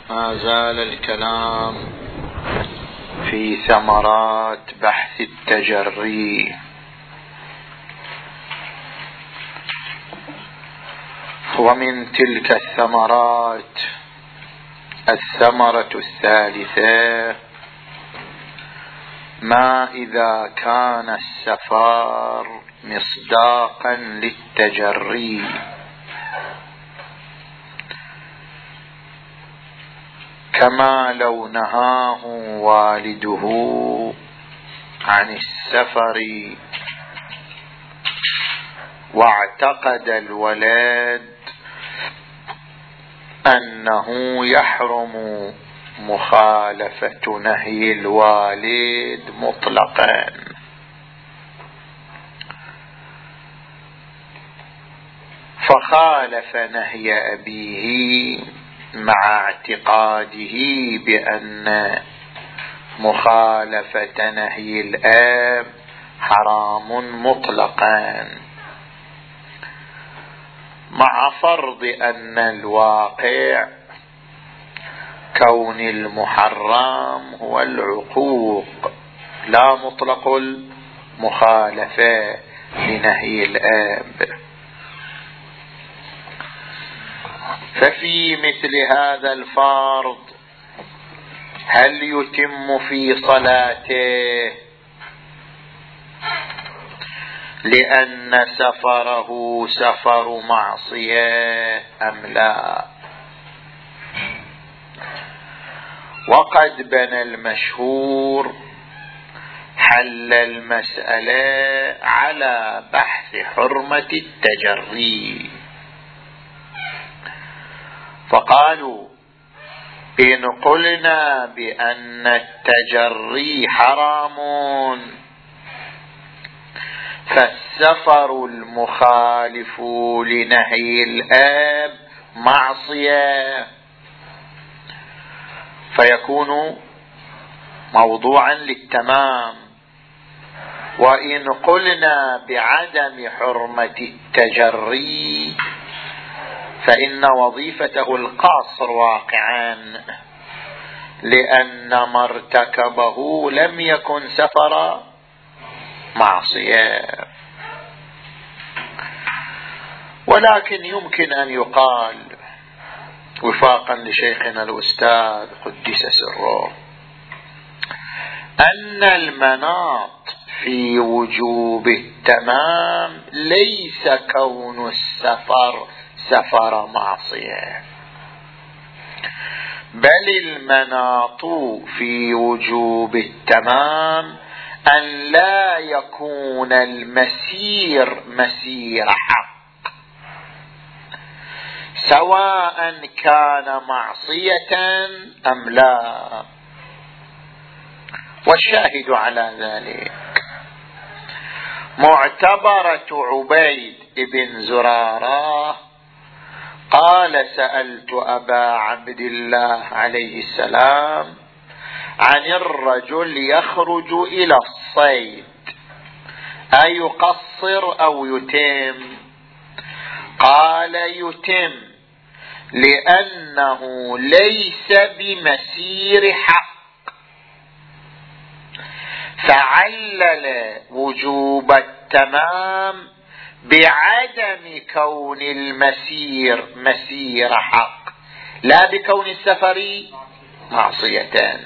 ما زال الكلام في ثمرات بحث التجري، ومن تلك الثمرات الثمرة الثالثة: ما إذا كان السفر مصداقا للتجري، كما لو نهاه والده عن السفر واعتقد الولد أنه يحرم مخالفة نهي الوالد مطلقا، فخالف نهي أبيه مع اعتقاده بأن مخالفة نهي الأب حرام مطلقا، مع فرض أن الواقع كون المحرم هو العقوق لا مطلق المخالفة لنهي الأب. ففي مثل هذا الفرض هل يتم في صلاته لأن سفره سفر معصية أم لا؟ وقد بنى المشهور حل المسألة على بحث حرمة التجري، فقالوا: إن قلنا بأن التجري حرام فالسفر المخالف لنهي الآب معصية، فيكون موضوعا للتمام. وإن قلنا بعدم حرمة التجري فإن وظيفته القصر واقعا، لأن ما ارتكبه لم يكن سفر معصية. ولكن يمكن أن يقال وفاقا لشيخنا الأستاذ قدس سره أن المناط في وجوب التمام ليس كون السفر سفر معصية، بل المناط في وجوب التمام أن لا يكون المسير مسير حق، سواء كان معصية أم لا. والشاهد على ذلك معتبرة عبيد بن زرارة قال: سألت أبا عبد الله عليه السلام عن الرجل يخرج إلى الصيد أيقصر أو يتم؟ قال: يتم، لأنه ليس بمسير حق. فعلل وجوب التمام بعدم كون المسير مسير حق، لا بكون السفر معصية.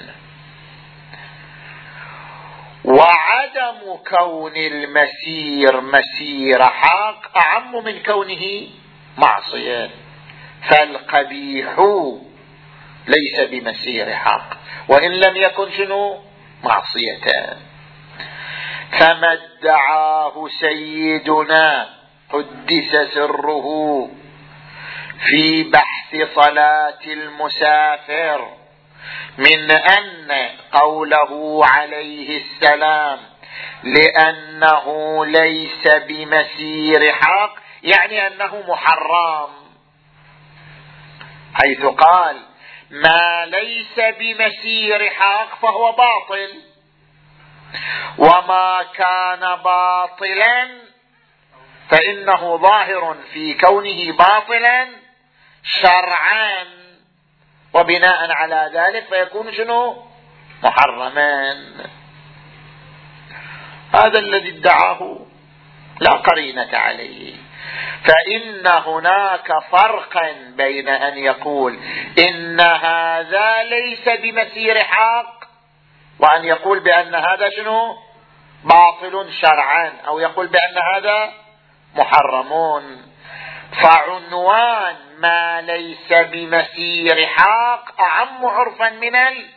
وعدم كون المسير مسير حق أعم من كونه معصية، فالقبيح ليس بمسير حق وإن لم يكن شنو معصية. فما ادعاه سيدنا قدس سره في بحث صلاة المسافر من أن قوله عليه السلام لأنه ليس بمسير حق يعني أنه محرم، حيث قال: ما ليس بمسير حق فهو باطل، وما كان باطلا فإنه ظاهر في كونه باطلا شرعا وبناء على ذلك فيكون شنو؟ محرما. هذا الذي ادعاه لا قرينة عليه. فإن هناك فرقا بين أن يقول إن هذا ليس بمسير حق وأن يقول بأن هذا شنو؟ باطل شرعا، أو يقول بأن هذا محرمون. فعنوان ما ليس بمسير حق أعم عرفا من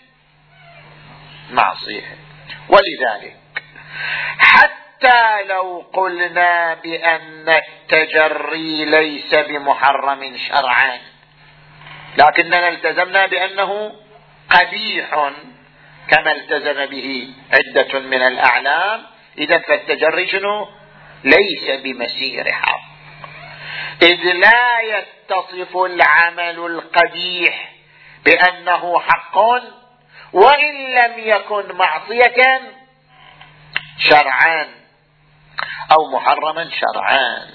المعصية. ولذلك حتى لو قلنا بأن التجري ليس بمحرم شرعا لكننا التزمنا بأنه قبيح كما التزم به عدة من الأعلام، إذا فالتجري شنو؟ ليس بمسير حق، إذ لا يتصف العمل القبيح بأنه حق وإن لم يكن معصية شرعا أو محرما شرعا.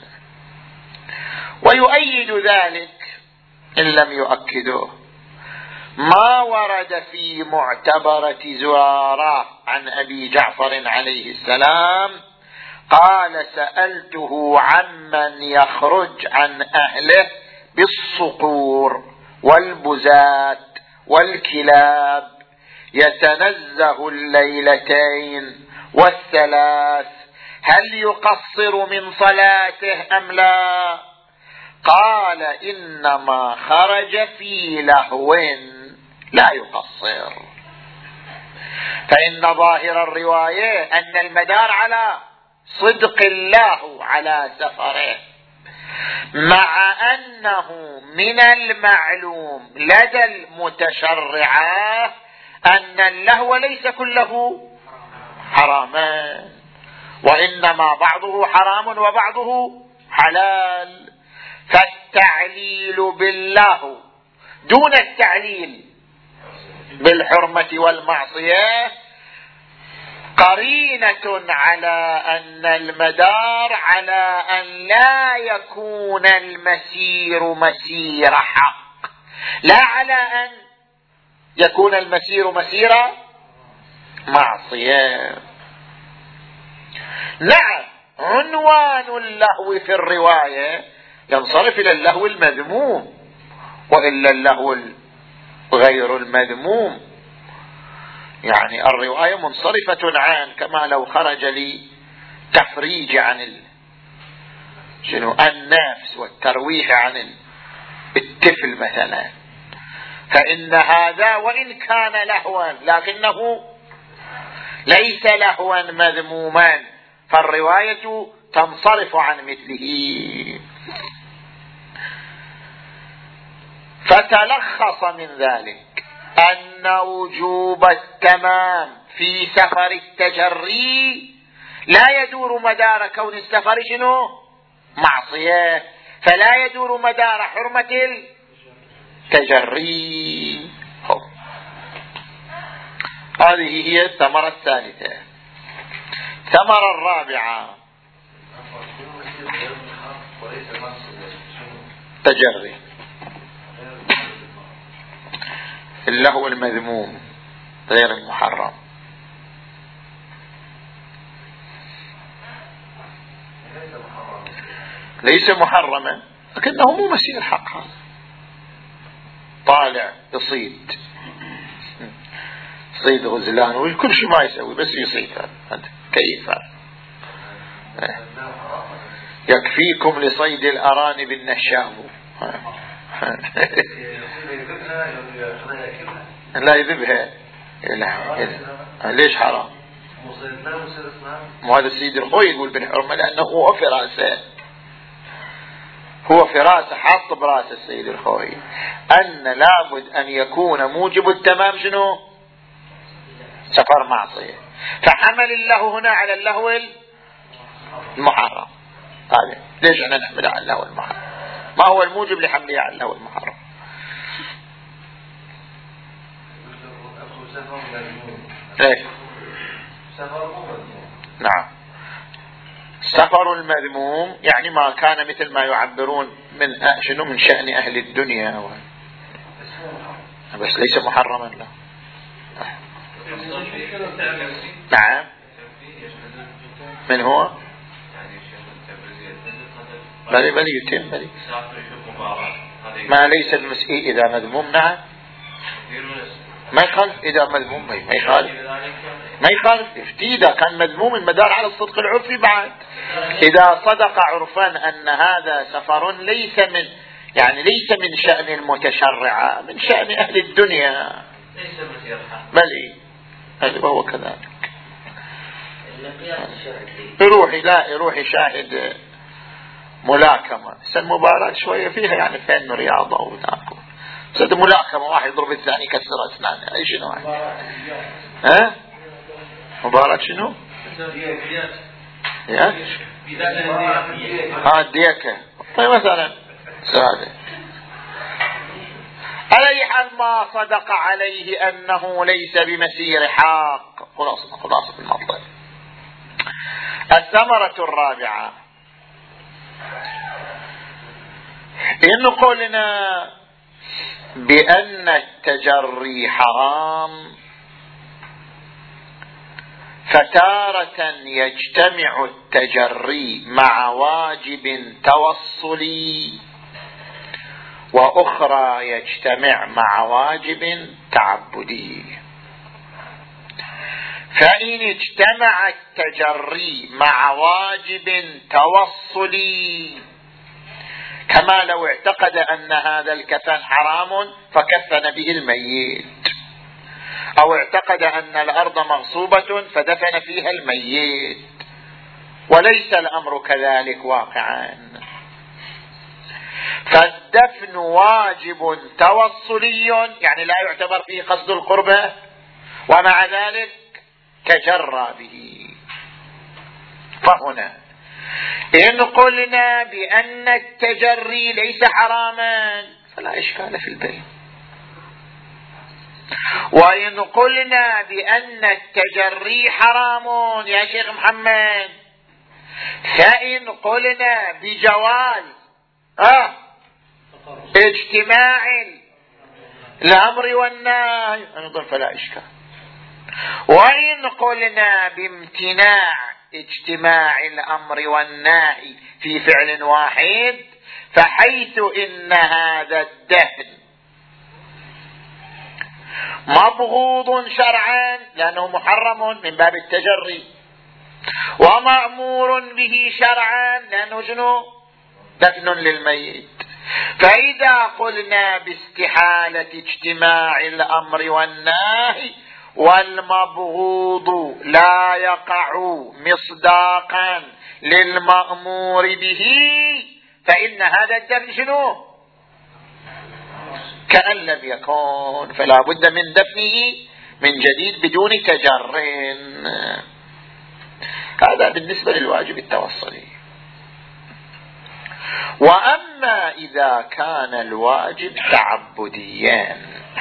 ويؤيد ذلك إن لم يؤكدوه ما ورد في معتبرة زرارة عن أبي جعفر عليه السلام قال: سألته عمن يخرج عن أهله بالصقور والبزات والكلاب يتنزه الليلتين والثلاث هل يقصر من صلاته أم لا؟ قال: إنما خرج في لهو لا يقصر. فإن ظاهر الرواية أن المدار على صدق الله على سفره، مع أنه من المعلوم لدى المتشرعة أن اللهو ليس كله حراما، وإنما بعضه حرام وبعضه حلال. فالتعليل باللهو دون التعليل بالحرمة والمعصية قرينة على أن المدار على أن لا يكون المسير مسير حق، لا على أن يكون المسير مسير معصية. نعم، عنوان اللهو في الرواية ينصرف إلى اللهو المذموم، وإلا اللهو غير المذموم يعني الرواية منصرفة عن كما لو خرج لتفريج عن النفس والترويح عن الطفل مثلا، فإن هذا وإن كان لهوا لكنه ليس لهوا مذموما، فالرواية تنصرف عن مثله. فتلخص من ذلك أن وجوب التمام في سفر التجري لا يدور مدار كون السفر شنو؟ معصية، فلا يدور مدار حرمة التجري. هذه هي الثمرة الثالثة. الثمرة الرابعة تجري اللهو المذموم غير المحرم. ليس محرما لكنه مو مسير حق، هذا طالع يصيد صيد غزلان وكل شيء ما يسوي بس يصيد، كيف يكفيكم لصيد الأرانب النشاب لا يذبها. ليش حرام؟ مو هذا السيد الخوي يقول بالحرمة لأنه هو فراسة حاط براس السيد الخوي أن لابد أن يكون موجب التمام شنو؟ سفر معصية، فحمل الله هنا على اللهو المحرم. هذا ليش أنا نحمل على اللهو المحرم؟ ما هو الموجب لحمله على اللهو المحرم؟ ايه؟ نعم، السفر المذموم يعني ما كان مثل ما يعبرون من شأن أهل الدنيا بس ليس محرما له. نعم. من هو؟ بل يتم بل ما ليس المسيء إذا مذموم. نعم ما يخالف إذا مذموم، ما يخالف إذا كان مذموم المدار على الصدق العرفي. بعد إذا صدق عرفا أن هذا سفر ليس من شأن المتشرع، من شأن أهل الدنيا، بل وهو كذلك. يروح شاهد ملاكمة، المباراة شوية فيها يعني فين رياضة وناكل، صد ملاكمة واحد يضرب الثاني كسر أسنانه، أي شنو ها؟ مباراة شنو؟ الديكة. طيب مثلا سادة على حال ما صدق عليه أنه ليس بمسير حق. خلاصة المطلب. الثمرة الرابعة إن قلنا بأن التجري حرام، فتارة يجتمع التجري مع واجب توصلي، وأخرى يجتمع مع واجب تعبدي. فإن اجتمع التجري مع واجب توصلي، كما لو اعتقد أن هذا الكفن حرام فكفن به الميت، أو اعتقد أن الأرض مغصوبة فدفن فيها الميت، وليس الأمر كذلك واقعا، فالدفن واجب توصلي، يعني لا يعتبر فيه قصد القربة، ومع ذلك تجرى به. فهنا إن قلنا بأن التجري ليس حراما فلا إشكال في البين، وإن قلنا بأن التجري حرام يا شيخ محمد، فإن قلنا بجواز اجتماع الأمر والنهي أيضا فلا إشكال، وإن قلنا بامتناع اجتماع الأمر والنهي في فعل واحد، فحيث إن هذا الدفن مبغوض شرعا لأنه محرم من باب التجري، ومأمور به شرعا لأنه شنو؟ دفن للميت، فإذا قلنا باستحالة اجتماع الأمر والنهي والمبغوض لا يقع مصداقا للمأمور به، فإن هذا الدفن شنو؟ كأن لم يكن، فلا بد من دفنه من جديد بدون تجر. هذا بالنسبة للواجب التوصلي. وأما إذا كان الواجب تعبديا،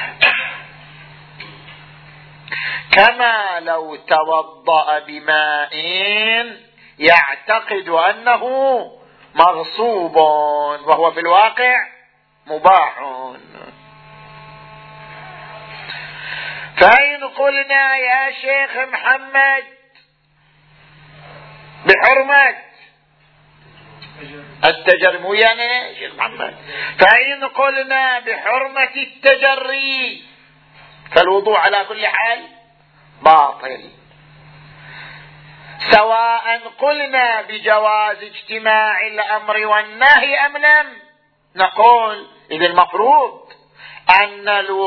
كما لو توضأ بماء يعتقد أنه مغصوب وهو في الواقع مباح، فإن قلنا يا شيخ محمد بحرمة التجري، يعني يا شيخ محمد، فإن قلنا بحرمة التجري فالوضوء على كل حال باطل، سواء قلنا بجواز اجتماع الأمر والنهي أم لم. نقول إذا المفروض أن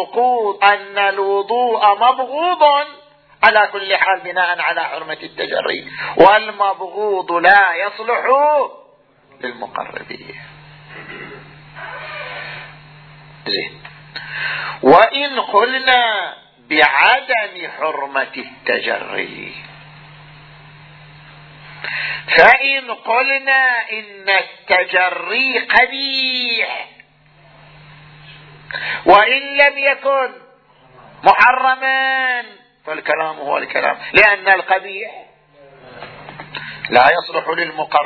الوضوء مبغوض على كل حال بناء على حرمة التجري، والمبغوض لا يصلح للمقربين. زين. وإن قلنا بعدم حرمة التجري، فإن قلنا إن التجري قبيح وإن لم يكن محرما فالكلام هو الكلام، لأن القبيح لا يصلح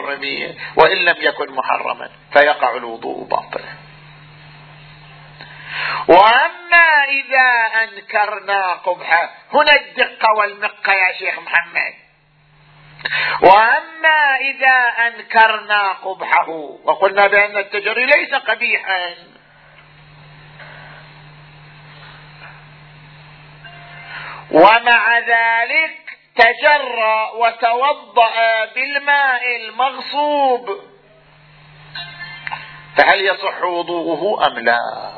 للمقربين وإن لم يكن محرما فيقع الوضوء باطلا. وأما إذا أنكرنا قبحه، هنا الدقة والمقة يا شيخ محمد. وأما إذا أنكرنا قبحه وقلنا بأن التجري ليس قبيحا، ومع ذلك تجرى وتوضأ بالماء المغصوب، فهل يصح وضوءه أم لا؟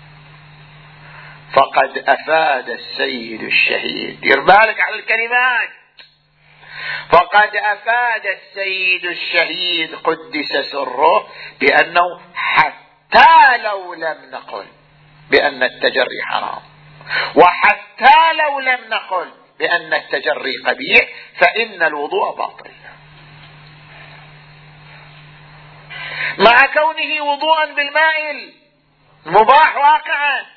فقد أفاد السيد الشهيد، دير بالك على الكلمات، فقد أفاد السيد الشهيد قدس سره بأنه حتى لو لم نقل بأن التجري حرام، وحتى لو لم نقل بأن التجري قبيح، فإن الوضوء باطل، مع كونه وضوءا بالماء المباح واقعا.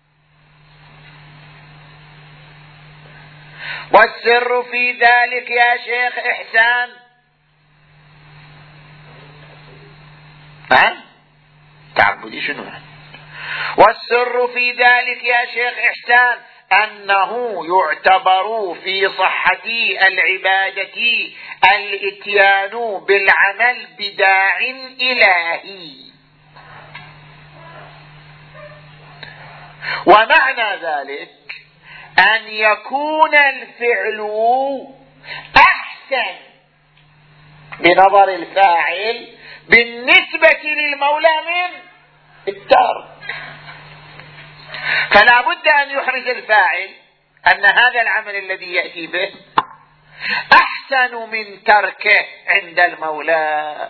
والسر في ذلك يا شيخ إحسان، تعبدي شنو؟ والسر في ذلك يا شيخ إحسان أنه يعتبر في صحة العبادة الإتيان بالعمل بداع إلهي، ومعنى ذلك أن يكون الفعل أحسن بنظر الفاعل بالنسبة للمولى من الترك. فلا بد أن يحرز الفاعل أن هذا العمل الذي يأتي به أحسن من تركه عند المولى.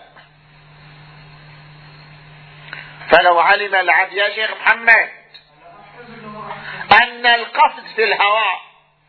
فلو علم العبد يا شيخ محمد أن القفز في الهواء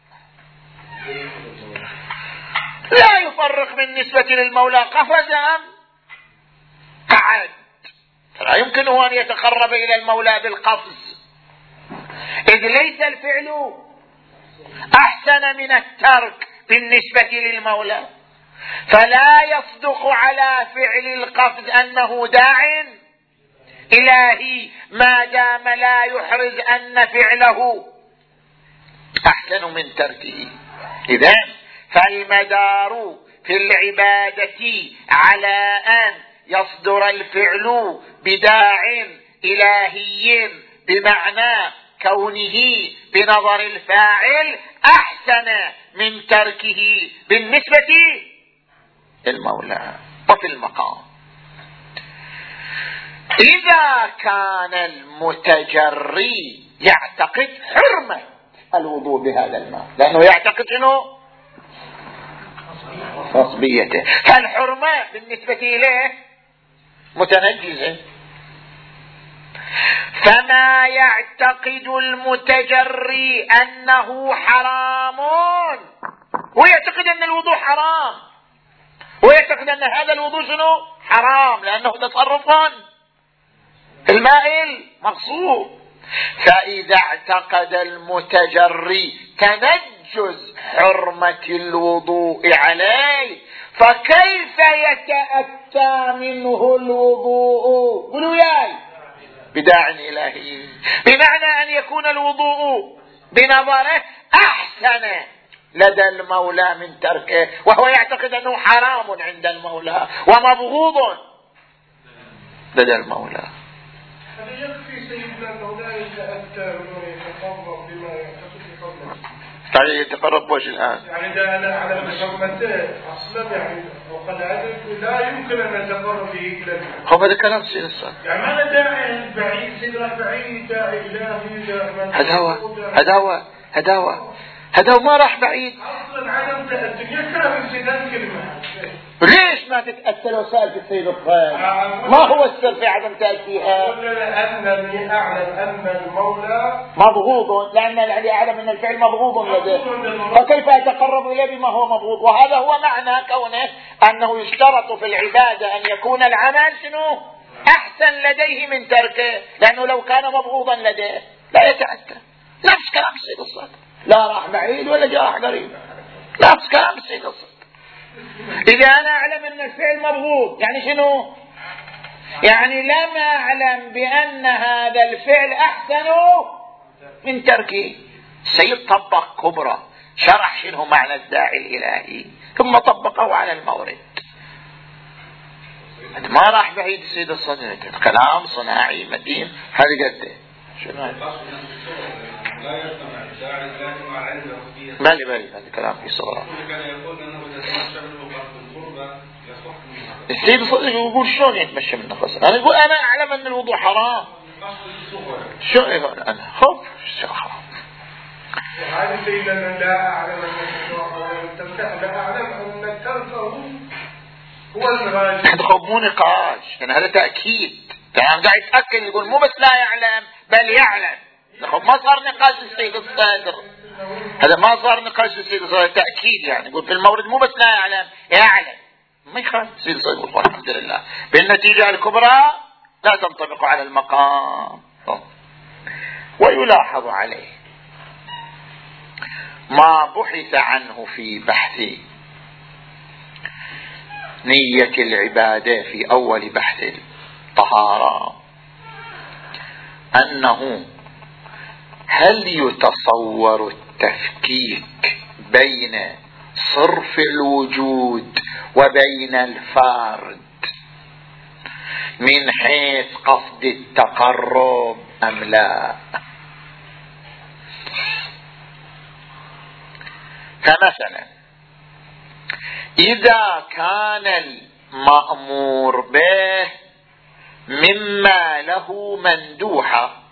لا يفرق بالنسبة للمولى قفز أم قعد، فلا يمكنه أن يتقرب إلى المولى بالقفز، إذ ليس الفعل أحسن من الترك بالنسبة للمولى، فلا يصدق على فعل القفز أنه داع إلهي ما دام لا يحرز أن فعله أحسن من تركه. إذن فالمدار في العبادة على أن يصدر الفعل بداع إلهي بمعنى كونه بنظر الفاعل أحسن من تركه بالنسبة للمولى. وفي المقام إذا كان المتجري يعتقد حرمة الوضوء بهذا الماء، لأنه يعتقد أنه خصبيته، فالحرمة بالنسبة إليه متنجزة، فما يعتقد المتجري أنه حرام، ويعتقد أن الوضوء حرام، ويعتقد أن هذا الوضوء شنو حرام لأنه تصرف في الماء المغصوب. فإذا اعتقد المتجري تنجز حرمة الوضوء عليه، فكيف يتأتى منه الوضوء؟ قولوا ياي بداع إلهي، بمعنى أن يكون الوضوء بنظره أحسن لدى المولى من تركه، وهو يعتقد أنه حرام عند المولى ومبغوض لدى المولى. هذا يكفي سيدنا أنه لا يتأتى ويتقرب بما يعتقد بفضله. تعالى يتقرب وش الآن؟ يعني إذا أنا أعلم بحرمته أصلا يعني وقد عدد لا يمكن أن أتقرب به إلى الله. هو هذا كلام سيد الصلاة. يعني أنا داعي بعيد سيدنا بعيد داعي إلهي هذا هو ما راح بعيد. أصلا عدم تأتي كلام سيدنا كلمة. ليش ما تتأتى لو سألت السيد الخير؟ ما هو السر في عدم تأتيها؟ لأنني أعلم أن المولى مبغوض، لأن الذي أعلم أن الفعل مبغوض لديه، فكيف يتقرب إليه بما هو مبغوض؟ وهذا هو معنى كونه أنه يشترط في العبادة أن يكون العمل شنو أحسن لديه من تركه، لأنه لو كان مبغوضا لديه لا يتأتى. نفس كلام السيد الصادق، لا راح بعيد ولا جاء راح قريب، نفس كلام السيد الصادق. إذا أنا أعلم أن الفعل مبغوض يعني شنو؟ يعني لم أعلم بأن هذا الفعل أحسن من تركه. السيد طبق كبرى، شرح شنو معنى الداعي الإلهي ثم طبقه على المورد. ما راح بعيد السيد الصدر، كلام صناعي متين. هذه قده شنو بالي هذا كلام في صغرى. السيد الصدر يقول شلون يتمشى من نفسه؟ أنا يقول أنا أعلم أن الوضوء حرام. شو أنا خف حرام. هذه سيدنا لا أعلم أن الوضوء لا أعلم أن تركه هو الراجح. تدخل مو نقاش، يعني هذا تأكيد. يعني قاعد يتأكد يقول مو بس لا يعلم بل يعلم. ما صار نقاش السيد الصدر، هذا ما صار نقاش السيد الصدر، تأكيد. يعني يقول في المورد مو بس لا يعلم يعلم. ما يخالف السيد الصدر يقول الحمد لله بالنتيجة الكبرى لا تنطبق على المقام. ويلاحظ عليه ما بحث عنه في بحث نية العبادة في أول بحث الطهارة، أنه هل يتصور التفكيك بين صرف الوجود وبين الفرد من حيث قصد التقرب أم لا؟ فمثلا إذا كان المأمور به مما له مندوحة،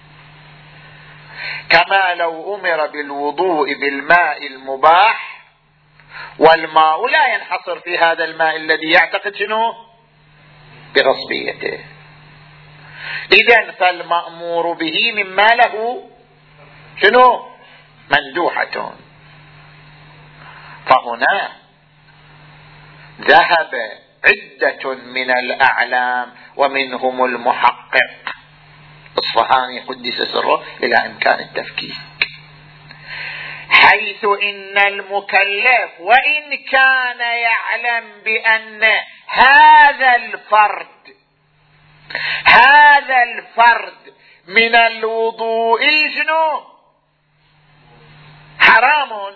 كما لو أمر بالوضوء بالماء المباح، والماء لا ينحصر في هذا الماء الذي يعتقد شنو بغصبيته. إذن فالمأمور به مما له شنو مندوحة. فهنا ذهب عدة من الأعلام ومنهم المحقق الصهاني قدس سره إلى إمكان التفكيك، حيث إن المكلف وإن كان يعلم بأن هذا الفرد من الوضوء شنو حرام،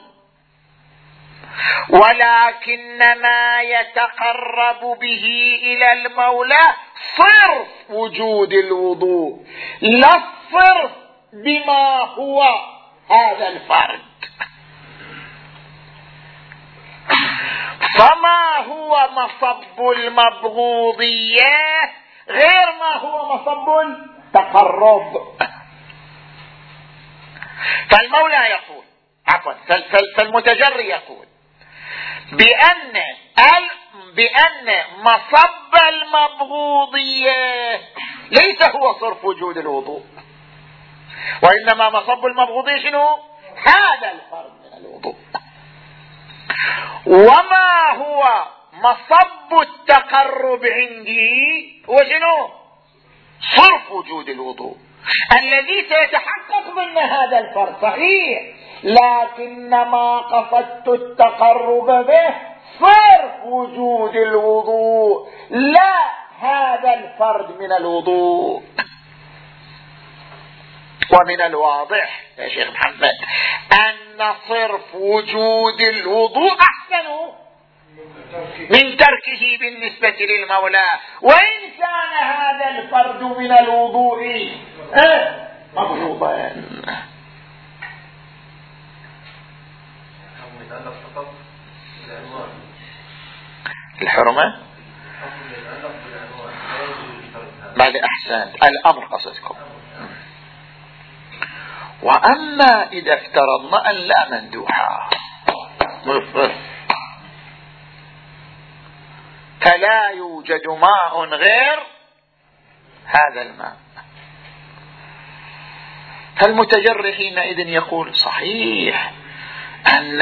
ولكن ما يتقرب به إلى المولى صرف وجود الوضوء، لا الصرف بما هو هذا الفرد. فما هو مصب المبغوضية غير ما هو مصب التقرب. فالمولى يقول فالمتجري يقول بأن مصب المبغوضية ليس هو صرف وجود الوضوء، وإنما مصب المبغوضية شنو هذا الفرد من الوضوء. وما هو مصب التقرب عندي هو شنو صرف وجود الوضوء الذي سيتحقق من هذا الفرد صحيح، لكن ما قصدت التقرب به صرف وجود الوضوء لا هذا الفرد من الوضوء. ومن الواضح يا شيخ محمد أن صرف وجود الوضوء أحسن من تركه بالنسبة للمولى، وإن كان هذا الفرد من الوضوء مبغوضا. الحرمة بعد أحسن الأمر قصدكم. وأما إذا افترضنا أن لا مندوحة فلا يوجد ماء غير هذا الماء، فالمتجري حينئذ يقول صحيح أن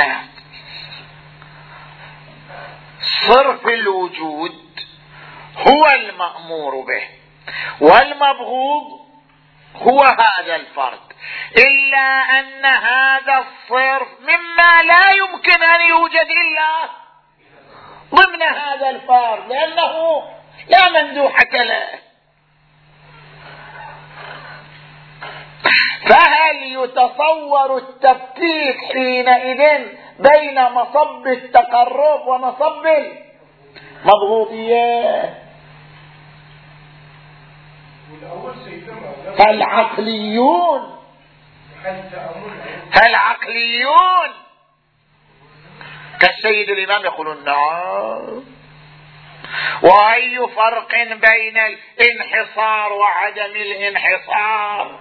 صرف الوجود هو المأمور به والمبغوض هو هذا الفرد، إلا أن هذا الصرف مما لا يمكن أن يوجد إلا ضمن هذا الفرد، لأنه لا مندوحة له. فهل يتصور التفكيك حينئذ بين مصب التقرب ومصب المضغوطية؟ فالعقليون كالسيد الإمام يقولون نعم. وأي فرق بين الانحصار وعدم الانحصار؟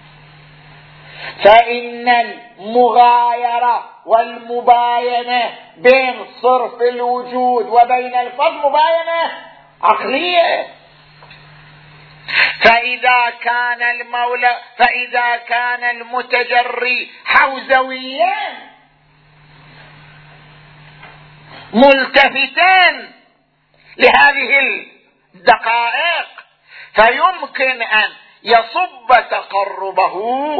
فإن المغايرة والمباينة بين صرف الوجود وبين الفرد مباينة عقلية. فإذا كان المتجري حوزويا ملتفتان لهذه الدقائق فيمكن أن يصب تقربه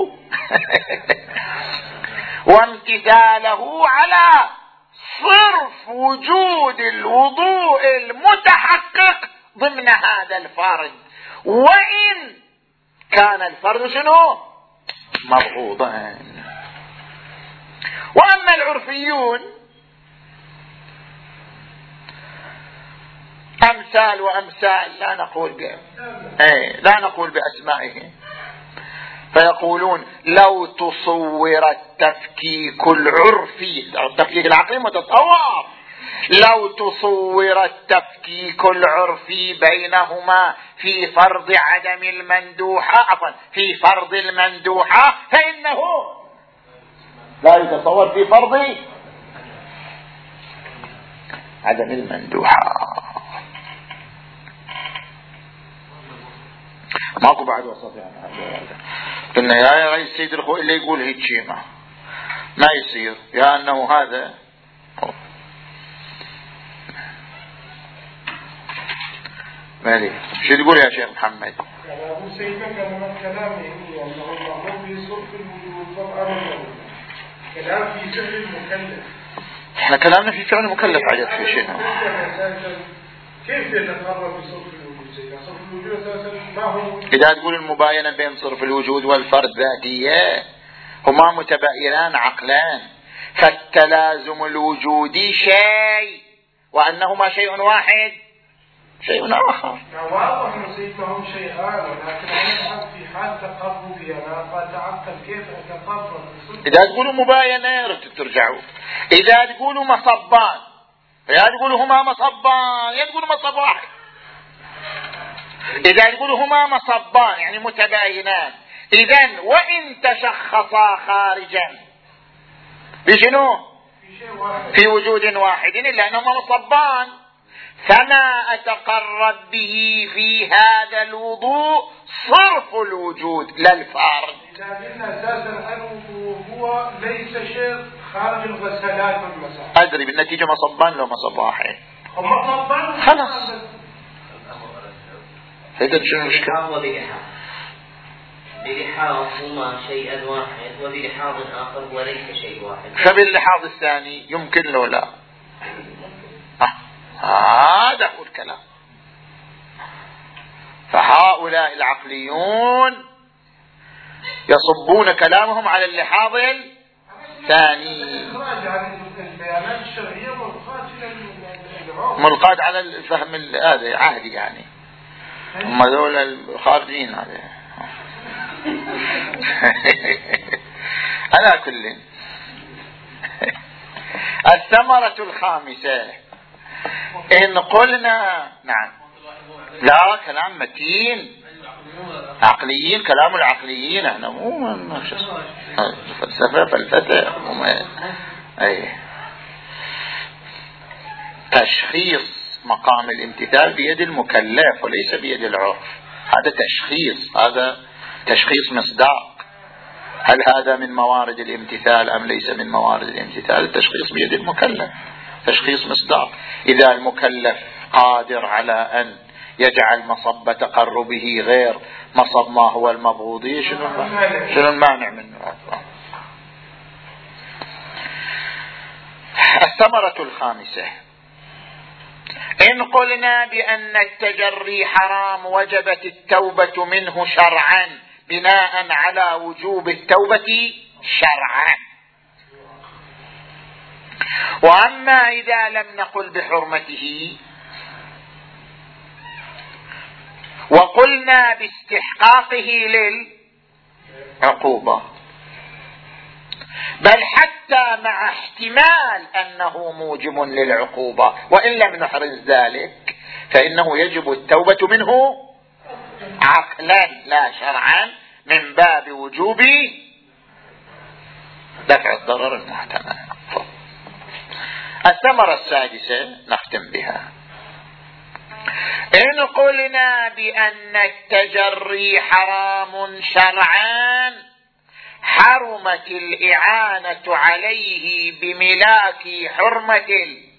وامتثاله على صرف وجود الوضوء المتحقق ضمن هذا الفرد، وإن كان الفرد شنو؟ مضغوطا. وأما العرفيون أمثال وأمثال لا نقول بأسمائهم، فيقولون لو تصور التفكيك العرفي، التفكيك العقلي متصور، لو تصور التفكيك العرفي بينهما في فرض عدم المندوحة في فرض المندوحة فإنه لا يتصور في فرض عدم المندوحة. ماكو بعد وسط يعني. قلنا يا رئيس السيد الخوئي اللي يقول هيك شيء ما يصير، يا أنه هذا مالي. شو تقول يا شيخ محمد؟ أبو سيدنا كان من كلامه أنه المعروف بصرف الوجود طبعا كلام في فعل المكلف. احنا كلامنا في فعل المكلف عجب في شيء. كيف يتقرب بصرف الوجود؟ صرف الوجود أساسا ما هو؟ إذا تقول المباينة بين صرف الوجود والفرد ذاتية هما متباينان عقلان، فالتلازم الوجودي شيء وأنهما شيء واحد شيء آخر. واضح أن سيدهم شيئان، ولكن أنا في حال تقربي أنا أتعقل كيف أتقرب. إذا تقولوا مباينة ترجعوا، إذا تقولوا مصبان، إذا تقولوا هما مصبان، إذا تقولوا مصب واحد، إذا تقولوا هما مصبان يعني متباينان، إذن وإن تشخصا خارجا بشنو؟ في وجود واحد إلا أنهما مصبان، فما أتقرب به في هذا الوضوء صرف الوجود لا الفرد. إذا قلنا أساسا الوضوء هو ليس شيء خارج الغسالات والمساء. أدري بالنتيجة مصبان لو مصب واحد. مصبان خلاص. هذا شنو المشكلة؟ بلحاظ هما شيئا واحد وبلحاظ آخر وليس شيء واحد. فباللحاظ الثاني يمكن لو لا. هذا هو الكلام. فهؤلاء العقليون يصبون كلامهم على اللحاظ الثاني، ملقاة على الفهم هذا عهدي يعني، هم ذول الخارجين هذا. على كل الثمرة الخامسة إن قلنا نعم لا كلام متين عقليين، كلام العقليين احنا مو فلسفة تشخيص مقام الامتثال بيد المكلف وليس بيد العرف. هذا تشخيص، هذا تشخيص مصداق، هل هذا من موارد الامتثال أم ليس من موارد الامتثال؟ التشخيص بيد المكلف، تشخيص مصداق. إذا المكلف قادر على أن يجعل مصب تقربه غير مصب ما هو المبغوضي، شنو المانع منه؟ الثمرة الخامسة إن قلنا بأن التجري حرام وجبت التوبة منه شرعا بناء على وجوب التوبة شرعا. وأما إذا لم نقل بحرمته وقلنا باستحقاقه للعقوبة، بل حتى مع احتمال أنه موجب للعقوبة وإن لم نحرز ذلك، فإنه يجب التوبة منه عقلا لا شرعا من باب وجوب دفع الضرر المحتمل. الثمرة السادسة نختم بها: إن قلنا بأن التجري حرام شرعا حرمت الإعانة عليه بملاك حرمة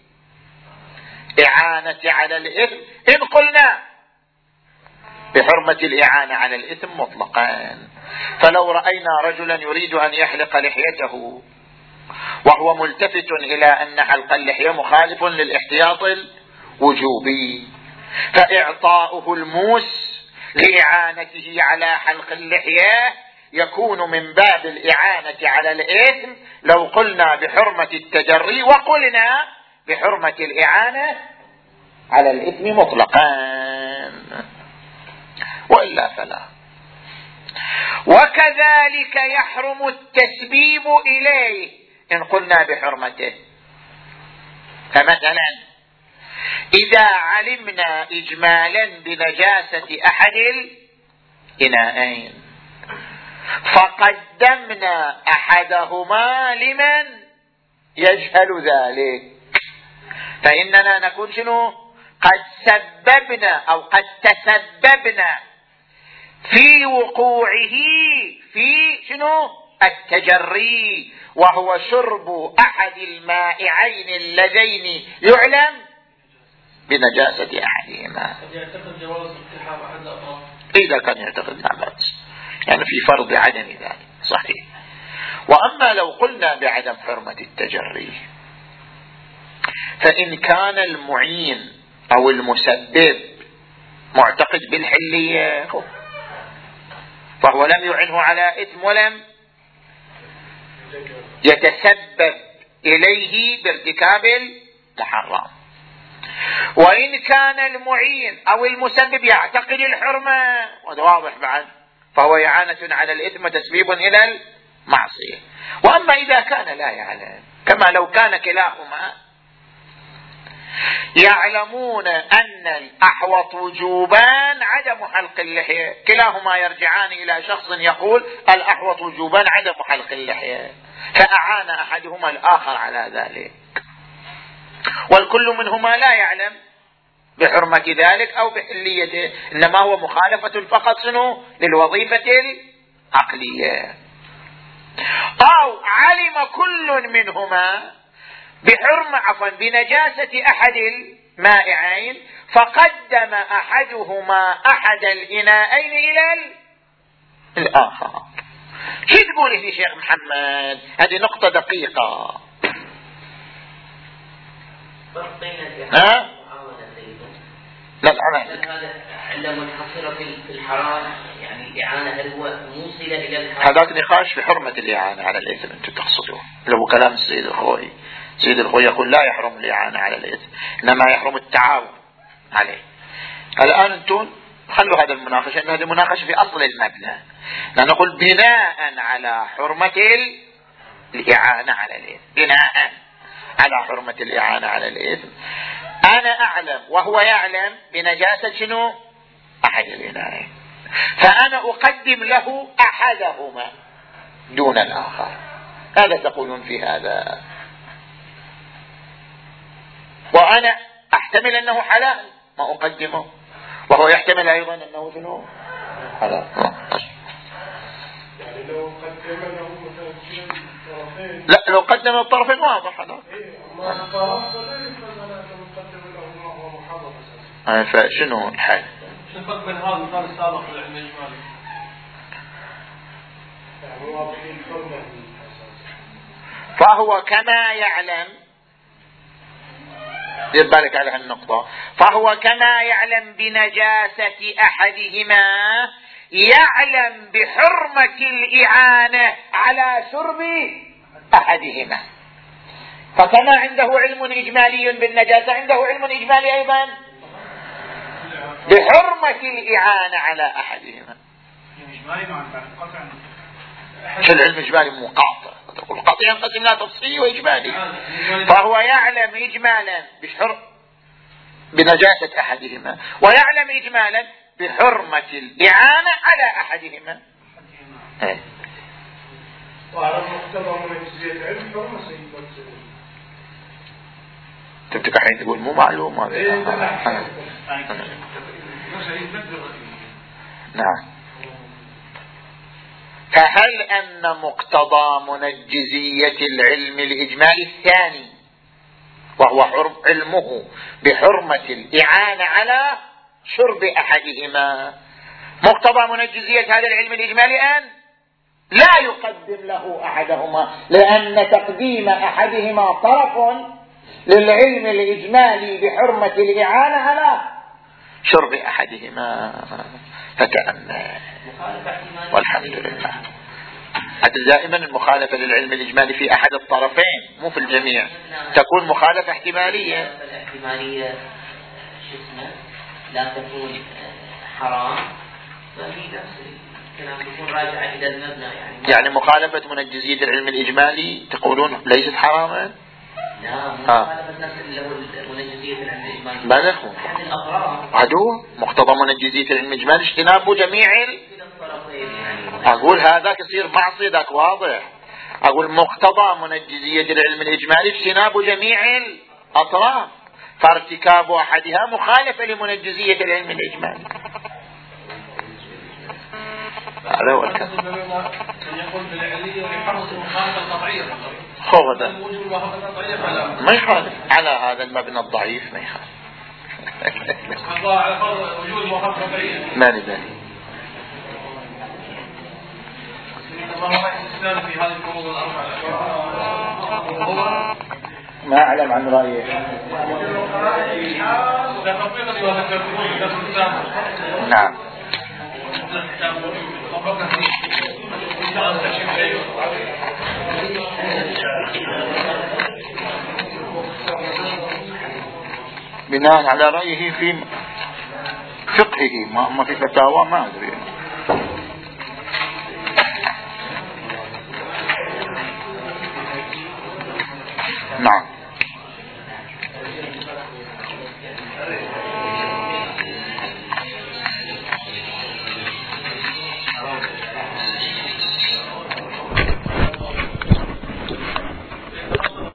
الإعانة على الإثم. إن قلنا بحرمة الإعانة على الإثم مطلقا، فلو رأينا رجلا يريد أن يحلق لحيته وهو ملتفت إلى أن حلق اللحية مخالف للاحتياط الوجوبي، فإعطاؤه الموس لإعانته على حلق اللحية يكون من باب الإعانة على الإثم لو قلنا بحرمة التجري وقلنا بحرمة الإعانة على الإثم مطلقا، وإلا فلا. وكذلك يحرم التسبيب إليه إن قلنا بحرمته. فمثلا إذا علمنا إجمالا بنجاسة أحد الإناءين فقدمنا أحدهما لمن يجهل ذلك، فإننا نكون شنو؟ قد سببنا أو قد تسببنا في وقوعه في شنو؟ التجري، وهو شرب أحد المائعين اللذين يعلم بنجاسة أحدهما. يعتقد جواز اقتحام أحد الأطراف إذا كان يعتقد لا بأس، يعني في فرض عدم ذلك صحيح. وأما لو قلنا بعدم حرمة التجري، فإن كان المعين أو المسبب معتقد بالحلية فهو لم يعنه على إثم ولم يتسبب إليه بارتكاب المحرم. وإن كان المعين أو المسبب يعتقد الحرمة وهذا واضح بعد، فهو إعانة على الإثم وتسبيب إلى المعصية. وأما إذا كان لا يعلم، كما لو كان كلاهما يعلمون أن الأحوط وجوبان عدم حلق اللحية، كلاهما يرجعان إلى شخص يقول الأحوط وجوبان عدم حلق اللحية، فأعان أحدهما الآخر على ذلك، والكل منهما لا يعلم بحرمة ذلك أو بحليته، إنما هو مخالفة فقط للوظيفة العقلية. أو علم كل منهما بنجاسة أحد المائعين فقدم أحدهما أحد الإناءين إلى الآخر. شو تقول يا شيخ محمد؟ هذه نقطة دقيقة. فرق بين الإعانة والمعاونة سيدنا. لا الآن هذا عندما منحصرة في الحرام، يعني الإعانة هل هو موصلة إلى الحرام؟ هذاك نقاش في حرمة الإعانة على الإثم أنتم تقصدوه، لو كلام السيد الخوي. السيد الخوي يقول لا يحرم الإعانة على الإثم، إنما يحرم التعاون عليه. الآن أنتم خلوا هذا المناقشة، إن هذه مناقشة في أصل المبنى. نقول بناء على حرمة الإعانة على الإثم، بناء على حرمة الإعانة على الإثم، أنا أعلم وهو يعلم بنجاسة شنو؟ أحد الإناءين، فأنا أقدم له أحدهما دون الآخر. هذا تقولون في هذا، وأنا أحتمل أنه حلال ما أقدمه، وهو يحتمل أيضا أنه شنو؟ حلال. يعني لو قدم له مثلا الطرفين، لا لو قدم الطرفين واضح هذا. ما الطرف لا يفرض على أنه قدم له ما هو محرم أساسا. فشنو الحل؟ شو الفرق بين هذا المثال السابق والعلم الإجمالي؟ يعني واضحين حرمة فهو كما يعلم دير بالك على هالنقطة. فهو كما يعلم بنجاسة أحدهما يعلم بحرمة الإعانة على شرب أحدهما. فكما عنده علم إجمالي بالنجاسة عنده علم إجمالي أيضا بحرمة الإعانة على أحدهما. العلم إجمالي مو قاطع، القطع ينقسم إلى تفصيلي وإجمالي. فهو يعلم إجمالا بنجاسة أحدهما ويعلم إجمالا بحرمة الإعانة على أحدهما. وعلى مقتضى منجزية العلم حرمة سيد تبتك حين تقول مو معلوم هذا. نعم. فهل أن مقتضى منجزية العلم الإجمالي الثاني وهو علمه بحرمة الإعانة على شرب أحدهما، مقتضى منجزية هذا العلم الإجمالي أن لا يقدم له أحدهما، لأن تقديم أحدهما طرف للعلم الإجمالي بحرمة الإعانة على شرب أحدهما. فتأمل والحمد لله. حتى دائما المخالفة للعلم الإجمالي في أحد الطرفين مو في الجميع، تكون مخالفة احتمالية. احتمالية لا تكون حرام، ففي نفس الكلام يكون راجع إلى المبنى. يعني مخالفة منجزية العلم الإجمالي تقولون ليست حراما؟ لا، مخالفة نفس منجزية العلم الإجمالي. بل عدو مقتضى منجزية العلم الإجمالي اجتناب جميع أقول هذاك يصير معصية، ذاك واضح. أقول مقتضى منجزية العلم الإجمالي اجتناب جميع الأطراف، فارتكاب أحدها مخالفة لمنجزية العلم الإجمالي. هذا هو الكلام. يقول بالعلية ويحرص المخالفة القطعية ما يخالف على هذا المبنى الضعيف، ما يخالف. على فرض وجود مخالفة قطعية ما لذلك في هذه الأمور الأربعة ما أعلم عن رأيه. نعم. بناء على رأيه في فقهه، ما في فتاوى ما أدري. نعم.